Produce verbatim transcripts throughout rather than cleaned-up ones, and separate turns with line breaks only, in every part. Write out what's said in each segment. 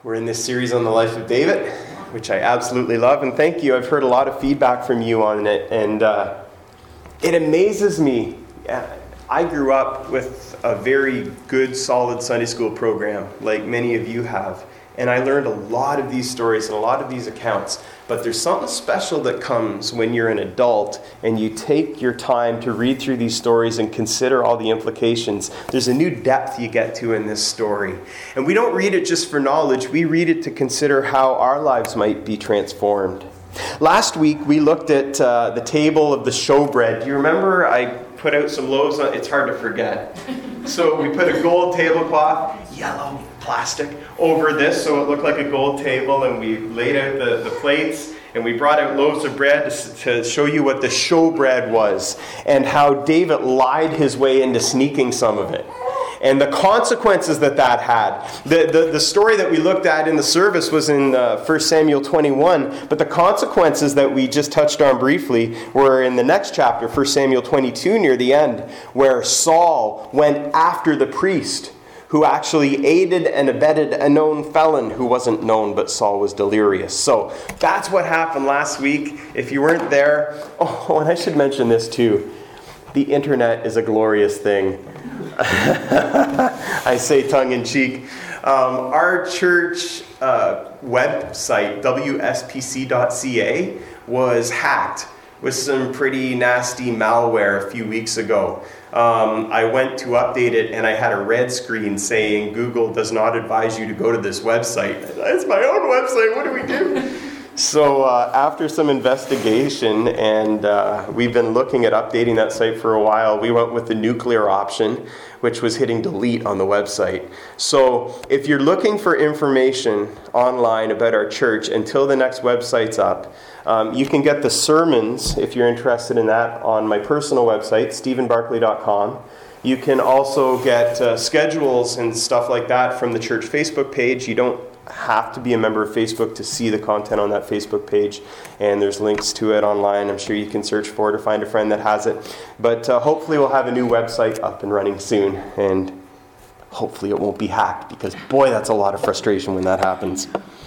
We're in this series on the life of David, which I absolutely love, and thank you. I've heard a lot of feedback from you on it, and uh, it amazes me. I grew up with a very good, solid Sunday school program, like many of you have, and I learned a lot of these stories and a lot of these accounts, but there's something special that comes when you're an adult and you take your time to read through these stories and consider all the implications. There's a new depth you get to in this story. And we don't read it just for knowledge, we read it to consider how our lives might be transformed. Last week we looked at uh, the table of the showbread. Do you remember I put out some loaves on? It's hard to forget. So we put a gold tablecloth, yellow plastic, over this so it looked like a gold table, and we laid out the, the plates, and we brought out loaves of bread to, to show you what the showbread was and how David lied his way into sneaking some of it. And the consequences that that had. The, the, the story that we looked at in the service was in uh, First Samuel twenty-one, but the consequences that we just touched on briefly were in the next chapter, First Samuel twenty-two, near the end, where Saul went after the priest who actually aided and abetted a known felon who wasn't known, but Saul was delirious. So that's what happened last week. If you weren't there, oh, and I should mention this too. The internet is a glorious thing. I say tongue-in-cheek. Um, our church uh, website, W S P C dot C A, was hacked with some pretty nasty malware a few weeks ago. Um, I went to update it and I had a red screen saying Google does not advise you to go to this website. It's my own website, what do we do? So uh, after some investigation, and uh, we've been looking at updating that site for a while, we went with the nuclear option, which was hitting delete on the website. So if you're looking for information online about our church until the next website's up, um, you can get the sermons, if you're interested in that, on my personal website, stephen barkley dot com. You can also get uh, schedules and stuff like that from the church Facebook page. You don't have to be a member of Facebook to see the content on that Facebook page, and there's links to it online. I'm sure you can search for it or find a friend that has it. But uh, hopefully we'll have a new website up and running soon, and hopefully it won't be hacked, because boy, that's a lot of frustration when that happens.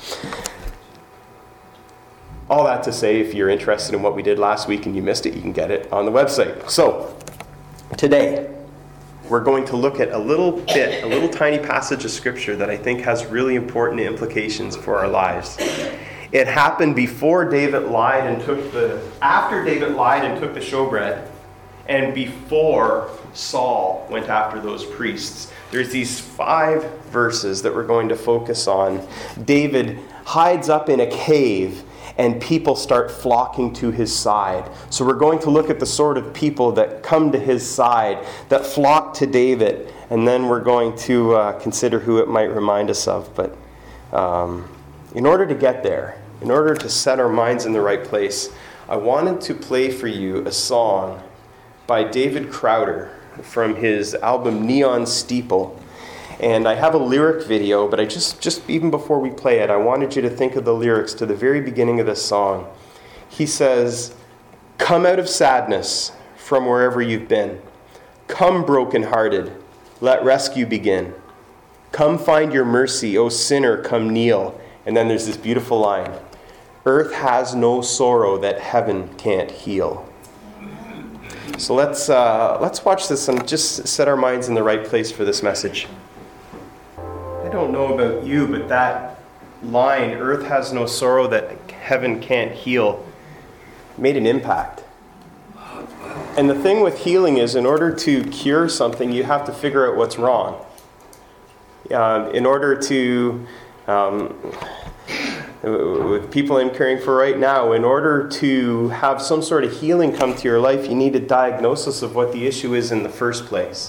All that to say, if you're interested in what we did last week and you missed it, you can get it on the website. So today we're going to look at a little bit, a little tiny passage of Scripture that I think has really important implications for our lives. It happened before David lied and took the, after David lied and took the showbread, and before Saul went after those priests. There's these five verses that we're going to focus on. David hides up in a cave, and people start flocking to his side. So we're going to look at the sort of people that come to his side, that flock to David, and then we're going to uh, consider who it might remind us of. But um, in order to get there, in order to set our minds in the right place, I wanted to play for you a song by David Crowder from his album Neon Steeple. And I have a lyric video, but I just, just even before we play it, I wanted you to think of the lyrics to the very beginning of this song. He says, "Come out of sadness from wherever you've been. Come brokenhearted, let rescue begin. Come find your mercy, O sinner, come kneel." And then there's this beautiful line, "Earth has no sorrow that heaven can't heal." So let's uh, let's watch this and just set our minds in the right place for this message. I don't know about you, but that line, "Earth has no sorrow that heaven can't heal," made an impact. And the thing with healing is, in order to cure something, you have to figure out what's wrong. Uh, in order to, um, with people I'm caring for right now, in order to have some sort of healing come to your life, you need a diagnosis of what the issue is in the first place.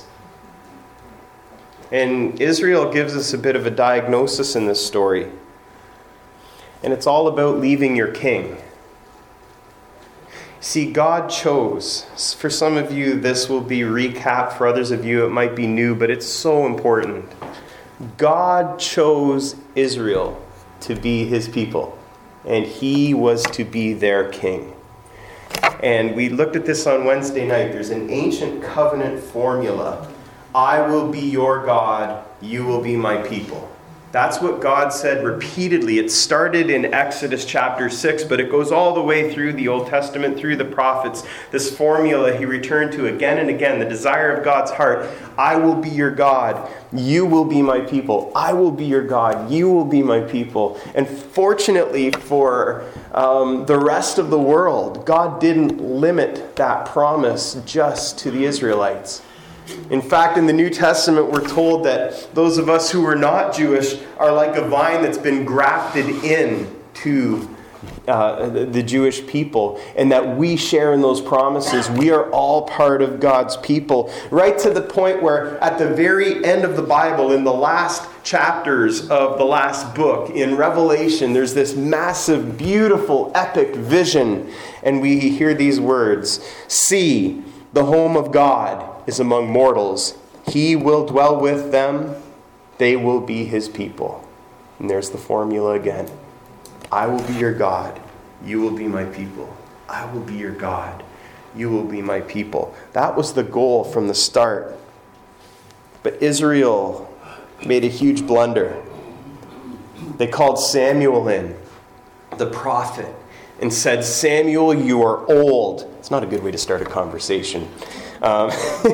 And Israel gives us a bit of a diagnosis in this story. And it's all about leaving your king. See, God chose. For some of you, this will be recap. For others of you, it might be new, but it's so important. God chose Israel to be his people, and he was to be their king. And we looked at this on Wednesday night. There's an ancient covenant formula. I will be your God, you will be my people. That's what God said repeatedly. It started in Exodus chapter six, but it goes all the way through the Old Testament, through the prophets. This formula he returned to again and again, the desire of God's heart. I will be your God. You will be my people. I will be your God. You will be my people. And fortunately for um, the rest of the world, God didn't limit that promise just to the Israelites. In fact, in the New Testament, we're told that those of us who are not Jewish are like a vine that's been grafted in to uh, the, the Jewish people, and that we share in those promises. We are all part of God's people, right to the point where at the very end of the Bible, in the last chapters of the last book, in Revelation, there's this massive, beautiful, epic vision, and we hear these words, "See, the home of God is among mortals. He will dwell with them. They will be his people." And there's the formula again. I will be your God. You will be my people. I will be your God. You will be my people. That was the goal from the start. But Israel made a huge blunder. They called Samuel in, the prophet, and said, "Samuel, you are old." It's not a good way to start a conversation. Um,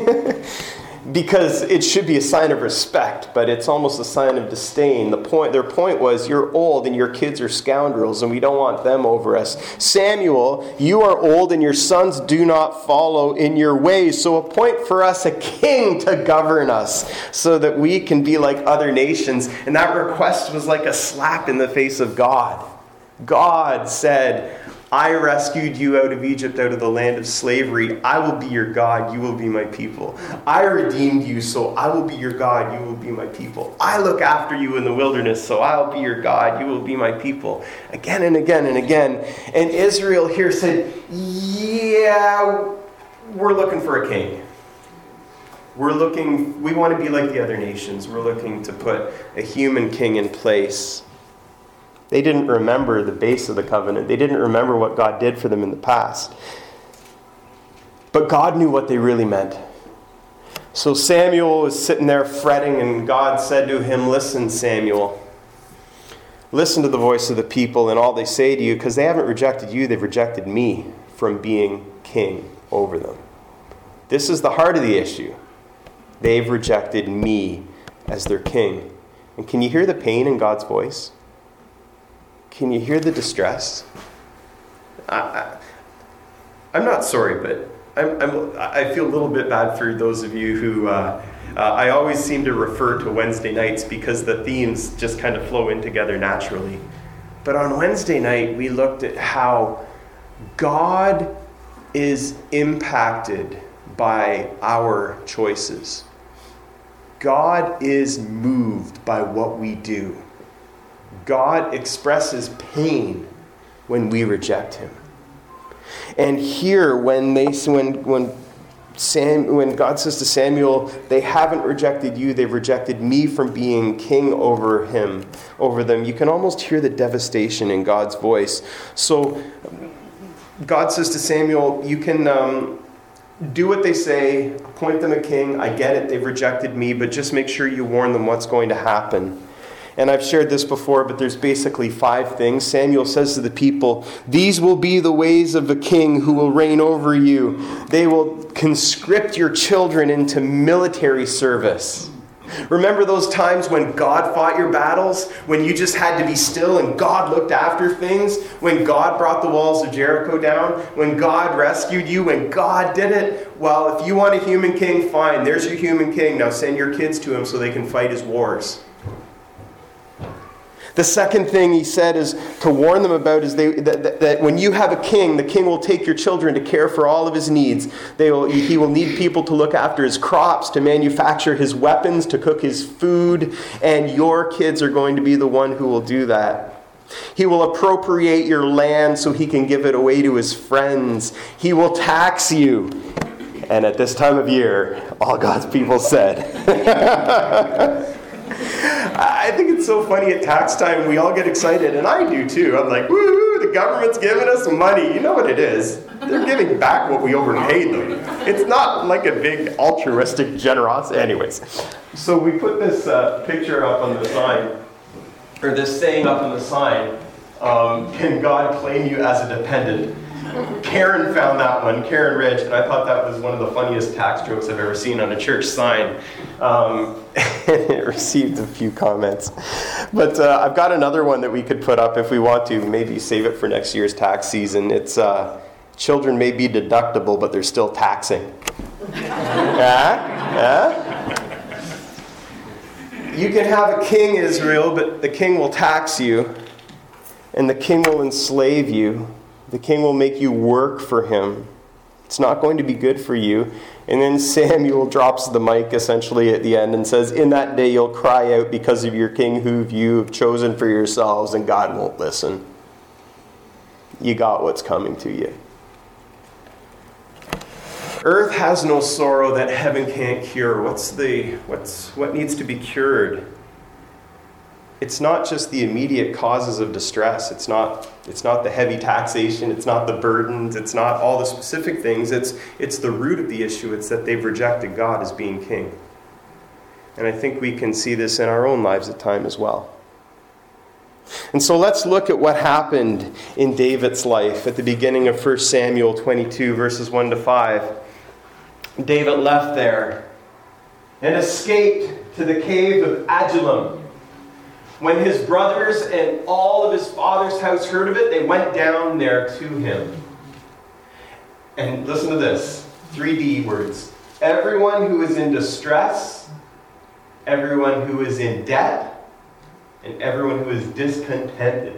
because it should be a sign of respect, but it's almost a sign of disdain. The point, their point was, you're old and your kids are scoundrels and we don't want them over us. "Samuel, you are old and your sons do not follow in your ways. So appoint for us a king to govern us so that we can be like other nations." And that request was like a slap in the face of God. God said, "I rescued you out of Egypt, out of the land of slavery. I will be your God. You will be my people. I redeemed you, so I will be your God. You will be my people. I look after you in the wilderness, so I'll be your God. You will be my people." Again and again and again. And Israel here said, "Yeah, we're looking for a king. We're looking, we want to be like the other nations. We're looking to put a human king in place." They didn't remember the base of the covenant. They didn't remember what God did for them in the past. But God knew what they really meant. So Samuel was sitting there fretting, and God said to him, "Listen, Samuel, listen to the voice of the people and all they say to you, because they haven't rejected you, they've rejected me from being king over them." This is the heart of the issue. They've rejected me as their king. And can you hear the pain in God's voice? Can you hear the distress? I, I, I'm not sorry, but I'm, I'm, I feel a little bit bad for those of you who... Uh, uh, I always seem to refer to Wednesday nights because the themes just kind of flow in together naturally. But on Wednesday night, we looked at how God is impacted by our choices. God is moved by what we do. God expresses pain when we reject him. And here, when they, when when Sam, when God says to Samuel, "They haven't rejected you; they've rejected me from being king over him, over them," you can almost hear the devastation in God's voice. So, God says to Samuel, "You can um, do what they say, appoint them a king. I get it; they've rejected me, but just make sure you warn them what's going to happen." And I've shared this before, but there's basically five things. Samuel says to the people, "These will be the ways of a king who will reign over you. They will conscript your children into military service." Remember those times when God fought your battles? When you just had to be still and God looked after things? When God brought the walls of Jericho down? When God rescued you? When God did it? Well, if you want a human king, fine. There's your human king. Now send your kids to him so they can fight his wars. The second thing he said is to warn them about is they, that, that, that when you have a king, the king will take your children to care for all of his needs. They will, he will need people to look after his crops, to manufacture his weapons, to cook his food, and your kids are going to be the one who will do that. He will appropriate your land so he can give it away to his friends. He will tax you. And at this time of year, all God's people said... I think it's so funny at tax time, we all get excited, and I do too. I'm like, woo, the government's giving us money. You know what it is? They're giving back what we overpaid them. It's not like a big altruistic generosity. Anyways, so we put this uh, picture up on the sign. or this saying up in the sign, um, can God claim you as a dependent? Karen found that one, Karen Ridge, and I thought that was one of the funniest tax jokes I've ever seen on a church sign. Um, it received a few comments. But uh, I've got another one that we could put up if we want to, maybe save it for next year's tax season. It's, uh, children may be deductible, but they're still taxing. Yeah? Yeah? You can have a king, Israel, but the king will tax you, and the king will enslave you. The king will make you work for him. It's not going to be good for you. And then Samuel drops the mic essentially at the end and says, in that day you'll cry out because of your king who you have chosen for yourselves, and God won't listen. You got what's coming to you. Earth has no sorrow that heaven can't cure. What's the what's what needs to be cured? It's not just the immediate causes of distress. It's not it's not the heavy taxation, it's not the burdens, it's not all the specific things. It's it's the root of the issue. It's that they've rejected God as being king. And I think we can see this in our own lives at times as well. And so let's look at what happened in David's life at the beginning of First Samuel twenty-two, verses one to five. David left there and escaped to the cave of Adullam. When his brothers and all of his father's house heard of it, they went down there to him. And listen to this, three D words. Everyone who is in distress, everyone who is in debt, and everyone who is discontented.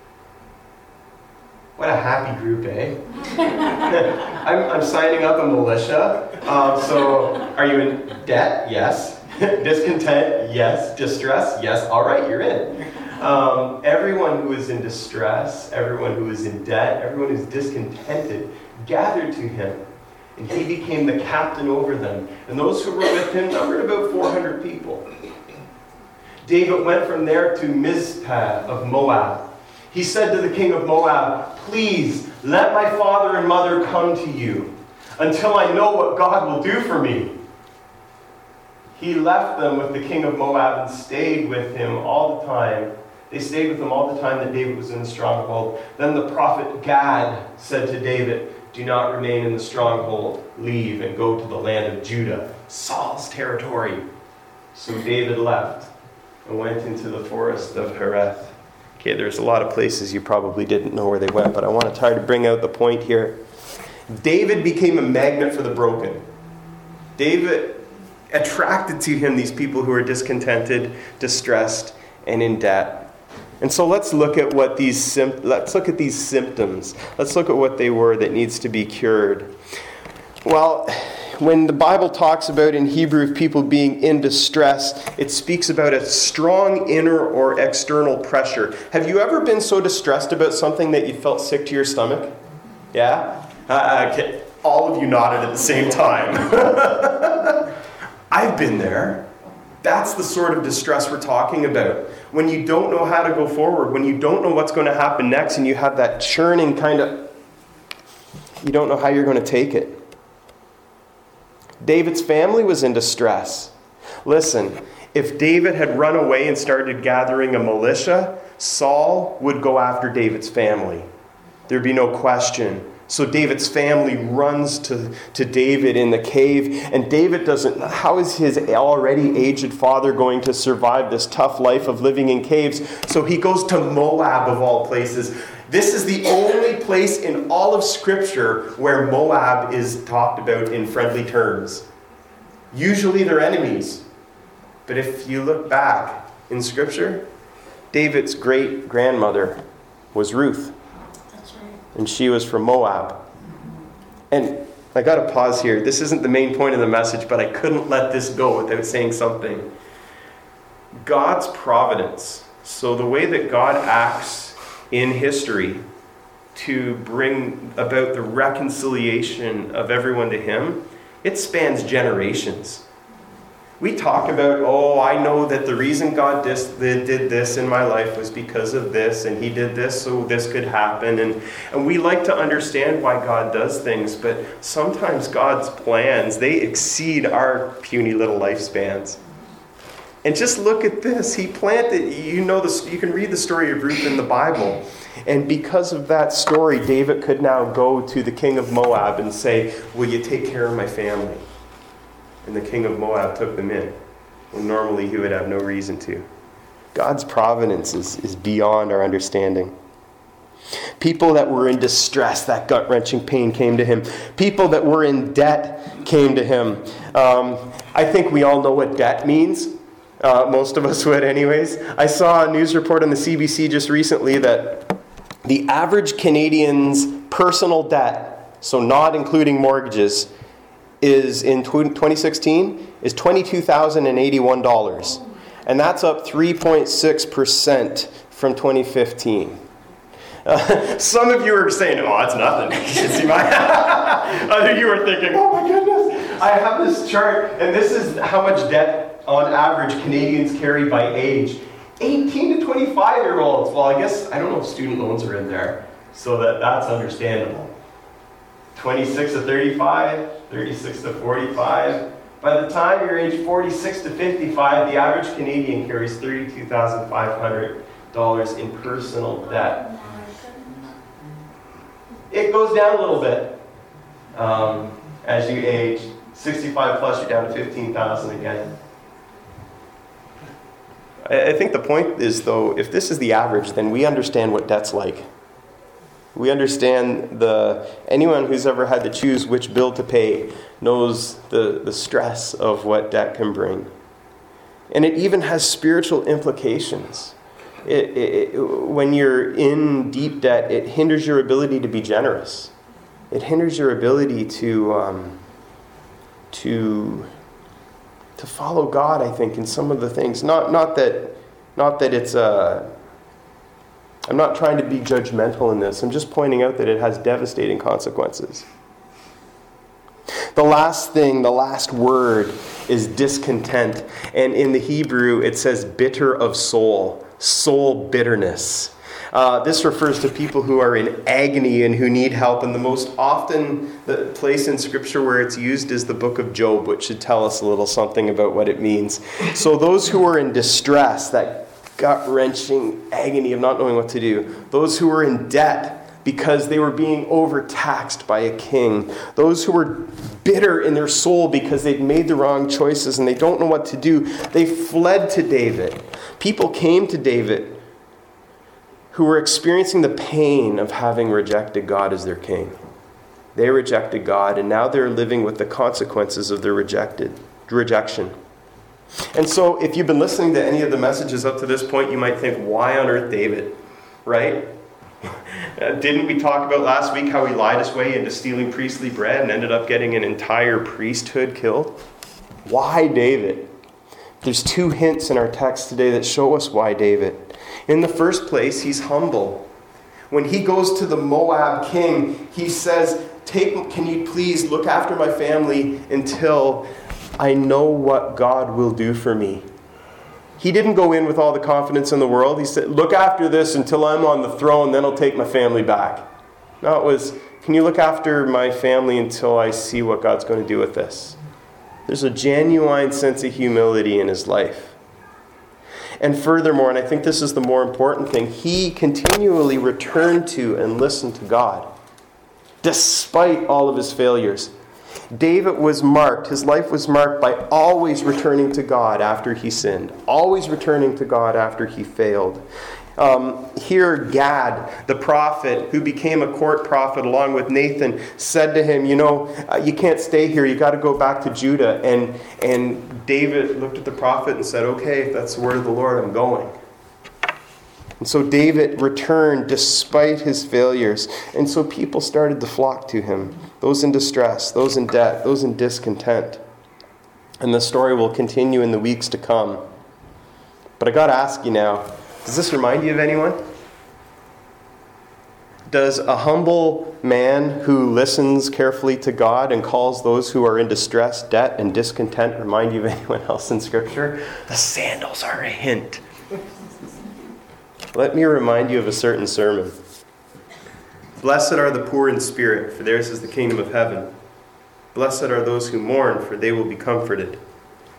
What a happy group, eh? I'm, I'm signing up a militia. Um, so, are you in debt? Yes. Discontent? Yes. Distress? Yes. All right, you're in. Um, everyone who is in distress, everyone who is in debt, everyone who is discontented, gathered to him. And he became the captain over them. And those who were with him numbered about four hundred people. David went from there to Mizpah of Moab. He said to the king of Moab, please let my father and mother come to you until I know what God will do for me. He left them with the king of Moab and stayed with him all the time. They stayed with him all the time that David was in the stronghold. Then the prophet Gad said to David, do not remain in the stronghold. Leave and go to the land of Judah, Saul's territory. So David left and went into the forest of Hereth. Okay, there's a lot of places you probably didn't know where they went, but I want to try to bring out the point here. David became a magnet for the broken. David attracted to him these people who are discontented, distressed, and in debt. And so let's look at what these sim- let's look at these symptoms. Let's look at what they were that needs to be cured. Well, when the Bible talks about in Hebrew people being in distress, it speaks about a strong inner or external pressure. Have you ever been so distressed about something that you felt sick to your stomach? Yeah? Uh, okay. All of you nodded at the same time. I've been there. That's the sort of distress we're talking about. When you don't know how to go forward, when you don't know what's going to happen next, and you have that churning kind of, you don't know how you're going to take it. David's family was in distress. Listen, if David had run away and started gathering a militia, Saul would go after David's family. There'd be no question. So David's family runs to, to David in the cave, and David doesn't, how is his already aged father going to survive this tough life of living in caves? So he goes to Moab of all places. This is the only place in all of Scripture where Moab is talked about in friendly terms. Usually they're enemies. But if you look back in Scripture, David's great-grandmother was Ruth. That's right. And she was from Moab. And I got to pause here. This isn't the main point of the message, but I couldn't let this go without saying something. God's providence. So the way that God acts in history to bring about the reconciliation of everyone to him, it spans generations. We talk about, oh, I know that the reason God dis- did this in my life was because of this, and he did this so this could happen. And, and we like to understand why God does things, but sometimes God's plans, they exceed our puny little lifespans. And just look at this. He planted, you know, this, you can read the story of Ruth in the Bible. And because of that story, David could now go to the king of Moab and say, will you take care of my family? And the king of Moab took them in. When normally he would have no reason to. God's providence is, is beyond our understanding. People that were in distress, that gut-wrenching pain came to him. People that were in debt came to him. Um, I think we all know what debt means. Uh, most of us would anyways. I saw a news report on the C B C just recently that the average Canadian's personal debt, so not including mortgages, is in twenty sixteen is twenty-two thousand eighty-one dollars. And that's up three point six percent from twenty fifteen. Uh, some of you are saying, oh, that's nothing. You see my Other you are thinking, oh my goodness. I have this chart, and this is how much debt on average Canadians carry by age. eighteen to twenty-five year olds. Well, I guess, I don't know if student loans are in there, so that, that's understandable. twenty-six to thirty-five, thirty-six to forty-five. By the time you're age forty-six to fifty-five, the average Canadian carries thirty-two thousand five hundred dollars in personal debt. It goes down a little bit um, as you age. sixty-five plus, you're down to fifteen thousand again. I think the point is, though, if this is the average, then we understand what debt's like. We understand the anyone who's ever had to choose which bill to pay knows the, the stress of what debt can bring. And it even has spiritual implications. It, it, it, when you're in deep debt, it hinders your ability to be generous. It hinders your ability to um, to to follow God, I think, in some of the things. Not not that not that it's a I'm not trying to be judgmental in this. I'm just pointing out that it has devastating consequences. The last thing, the last word is discontent. And in the Hebrew, it says bitter of soul, soul bitterness. Uh, this refers to people who are in agony and who need help. And the most often the place in Scripture where it's used is the book of Job, which should tell us a little something about what it means. So those who are in distress, that gut-wrenching agony of not knowing what to do. Those who were in debt because they were being overtaxed by a king. Those who were bitter in their soul because they'd made the wrong choices and they don't know what to do. They fled to David. People came to David who were experiencing the pain of having rejected God as their king. They rejected God, and now they're living with the consequences of their rejected rejection. And so if you've been listening to any of the messages up to this point, you might think, why on earth David? Right? Didn't we talk about last week how he lied his way into stealing priestly bread and ended up getting an entire priesthood killed? Why David? There's two hints in our text today that show us why David. In the first place, he's humble. When he goes to the Moab king, he says, "Take, can you please look after my family until I know what God will do for me." He didn't go in with all the confidence in the world. He said, look after this until I'm on the throne, then I'll take my family back. No, it was, can you look after my family until I see what God's going to do with this? There's a genuine sense of humility in his life. And furthermore, and I think this is the more important thing, he continually returned to and listened to God, despite all of his failures. David was marked, his life was marked by always returning to God after he sinned, always returning to God after he failed. Um, here, Gad, the prophet, who became a court prophet along with Nathan, said to him, you know, uh, you can't stay here, you got to go back to Judah. And, and David looked at the prophet and said, okay, if that's the word of the Lord, I'm going. And so David returned despite his failures. And so people started to flock to him. Those in distress, those in debt, those in discontent. And the story will continue in the weeks to come. But I got to ask you now, does this remind you of anyone? Does a humble man who listens carefully to God and calls those who are in distress, debt, and discontent remind you of anyone else in Scripture? The sandals are a hint. Let me remind you of a certain sermon. Blessed are the poor in spirit, for theirs is the kingdom of heaven. Blessed are those who mourn, for they will be comforted.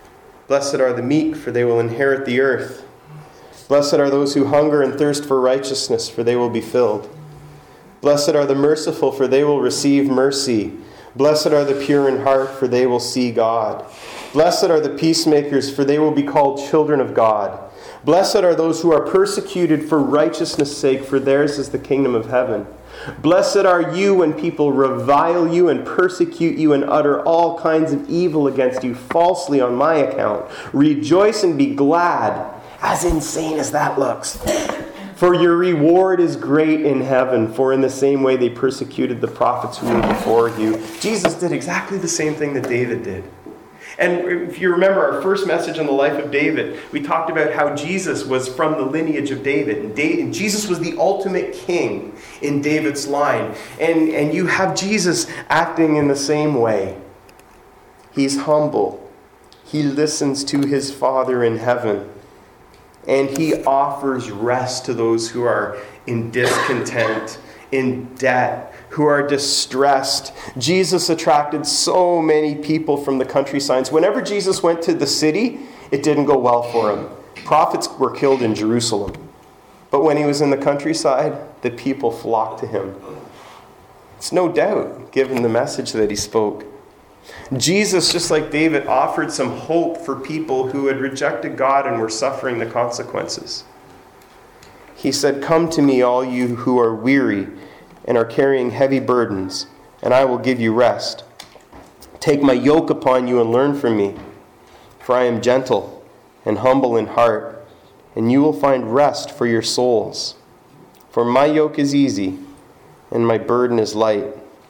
Blessed are the meek, for they will inherit the earth. Blessed are those who hunger and thirst for righteousness, for they will be filled. Blessed are the merciful, for they will receive mercy. Blessed are the pure in heart, for they will see God. Blessed are the peacemakers, for they will be called children of God. Blessed are those who are persecuted for righteousness' sake, for theirs is the kingdom of heaven. Blessed are you when people revile you and persecute you and utter all kinds of evil against you falsely on my account. Rejoice and be glad, as insane as that looks. For your reward is great in heaven, for in the same way they persecuted the prophets who were before you. Jesus did exactly the same thing that David did. And if you remember our first message on the life of David, we talked about how Jesus was from the lineage of David. And, David, and Jesus was the ultimate king in David's line. And, and you have Jesus acting in the same way. He's humble. He listens to his Father in heaven. And he offers rest to those who are in discontent, in debt, who are distressed. Jesus attracted so many people from the countrysides. Whenever Jesus went to the city, it didn't go well for him. Prophets were killed in Jerusalem. But when he was in the countryside, the people flocked to him. It's no doubt, given the message that he spoke. Jesus, just like David, offered some hope for people who had rejected God and were suffering the consequences. He said, "Come to me, all you who are weary and are carrying heavy burdens, and I will give you rest. Take my yoke upon you and learn from me, for I am gentle and humble in heart, and you will find rest for your souls. For my yoke is easy, and my burden is light."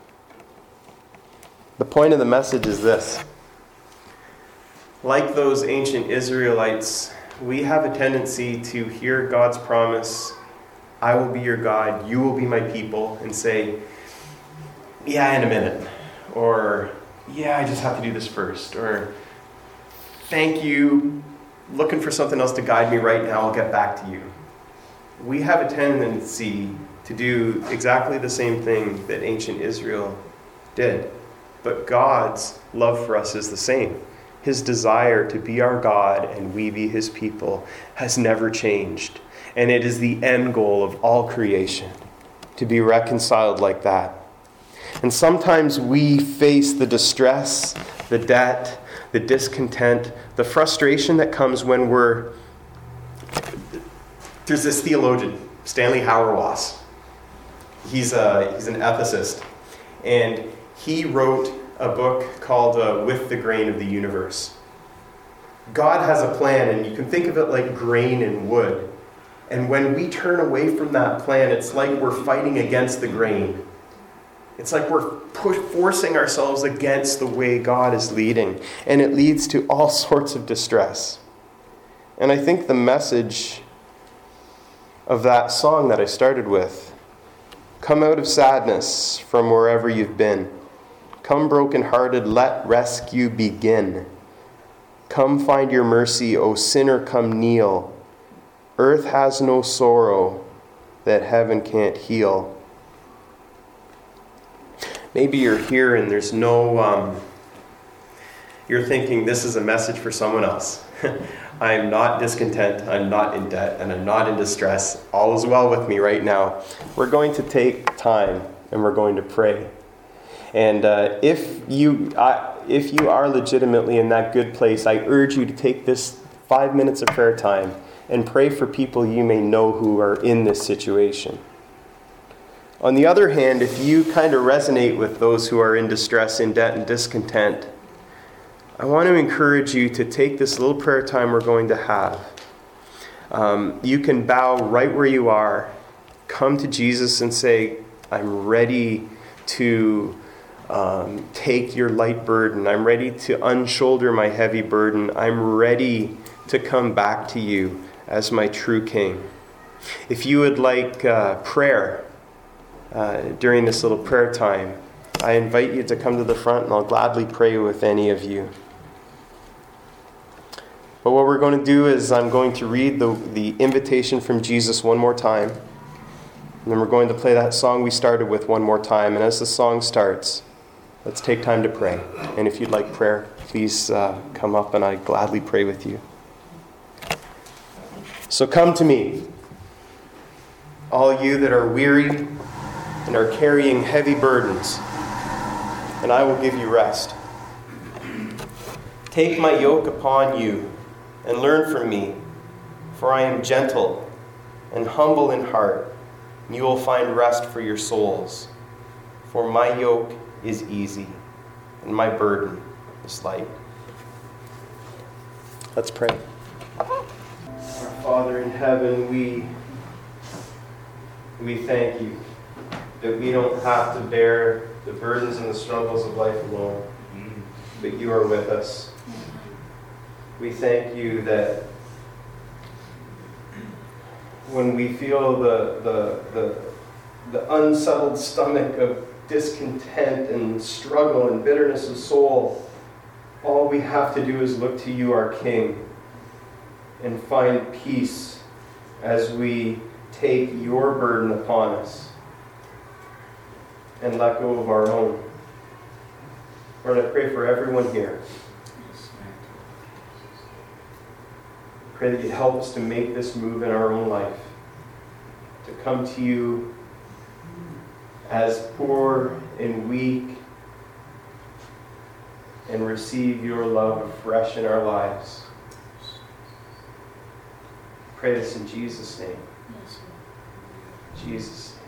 The point of the message is this. Like those ancient Israelites, we have a tendency to hear God's promise, "I will be your God, you will be my people," and say, "Yeah, in a minute," or "Yeah, I just have to do this first," or "Thank you, looking for something else to guide me right now, I'll get back to you." We have a tendency to do exactly the same thing that ancient Israel did. But God's love for us is the same. His desire to be our God and we be his people has never changed. And it is the end goal of all creation, to be reconciled like that. And sometimes we face the distress, the debt, the discontent, the frustration that comes when we're... There's this theologian, Stanley Hauerwas. He's, a, he's an ethicist. And he wrote a book called uh, With the Grain of the Universe. God has a plan, and you can think of it like grain in wood. And when we turn away from that plan, it's like we're fighting against the grain. It's like we're push, forcing ourselves against the way God is leading. And it leads to all sorts of distress. And I think the message of that song that I started with, "Come out of sadness from wherever you've been. Come broken-hearted, let rescue begin. Come find your mercy, O sinner, come kneel. Earth has no sorrow that heaven can't heal." Maybe you're here and there's no, um, you're thinking this is a message for someone else. I'm not discontent, I'm not in debt, and I'm not in distress. All is well with me right now. We're going to take time and we're going to pray. And uh, if you uh, if you are legitimately in that good place, I urge you to take this five minutes of prayer time and pray for people you may know who are in this situation. On the other hand, if you kind of resonate with those who are in distress, in debt, and discontent, I want to encourage you to take this little prayer time we're going to have. Um, you can bow right where you are, come to Jesus and say, "I'm ready to um, take your light burden. I'm ready to unshoulder my heavy burden. I'm ready to come back to you as my true King." If you would like uh, prayer uh, during this little prayer time, I invite you to come to the front and I'll gladly pray with any of you. But what we're going to do is I'm going to read the, the invitation from Jesus one more time. And then we're going to play that song we started with one more time. And as the song starts, let's take time to pray. And if you'd like prayer, please uh, come up and I gladly pray with you. So come to me, all you that are weary and are carrying heavy burdens, and I will give you rest. Take my yoke upon you and learn from me, for I am gentle and humble in heart, and you will find rest for your souls. For my yoke is easy and my burden is light. Let's pray. Our Father in heaven, we, we thank you that we don't have to bear the burdens and the struggles of life alone, but you are with us. We thank you that when we feel the, the, the, the unsettled stomach of discontent and struggle and bitterness of soul, all we have to do is look to you, our King, and find peace as we take your burden upon us and let go of our own. Lord, I pray for everyone here. Pray that you'd help us to make this move in our own life, to come to you as poor and weak and receive your love afresh in our lives. Pray this in Jesus' name. Jesus' name.